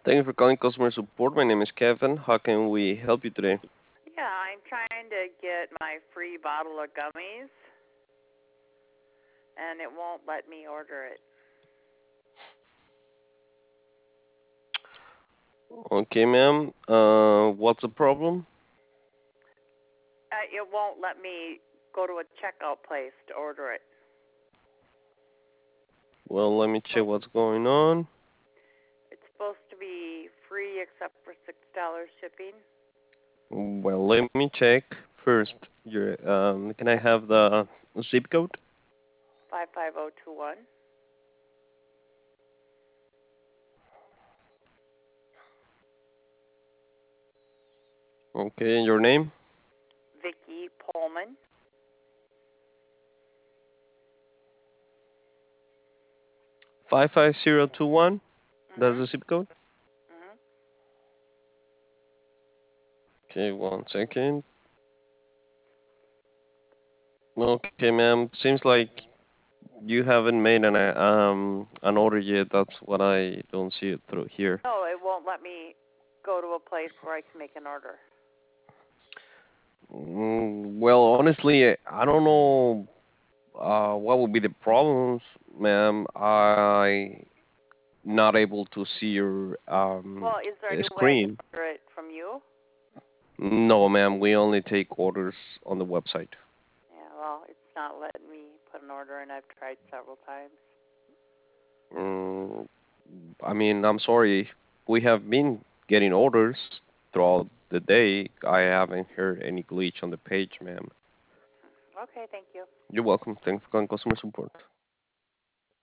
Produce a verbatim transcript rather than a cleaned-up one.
Thank you for calling customer support. My name is Kevin. How can we help you today? Yeah, I'm trying to get my free bottle of gummies, and it won't let me order it. Okay, ma'am. Uh, what's the problem? Uh, it won't let me go to a checkout place to order it. Well, let me check what's going on. It's supposed to be free except for six dollars shipping. Well, let me check first. Your um, can I have the zip code? Five five zero two one. Okay, and your name? Vicky Pullman. Five five zero two one. That's Mhm. the zip code. Mhm. Okay, one second. Okay, ma'am. Seems like you haven't made an uh, um an order yet. That's what I don't see it through here. No, it won't let me go to a place where I can make an order. Mm, well, honestly, I don't know uh, what would be the problems, ma'am. I not able to see your um, Well, is there uh, any way I can screen. order it from you? No, ma'am. We only take orders on the website. Yeah, well, it's not letting me put an order in. I've tried several times. Mm, I mean, I'm sorry. We have been getting orders throughout the day. I haven't heard any glitch on the page, ma'am. Okay, thank you. You're welcome. Thanks for calling customer support.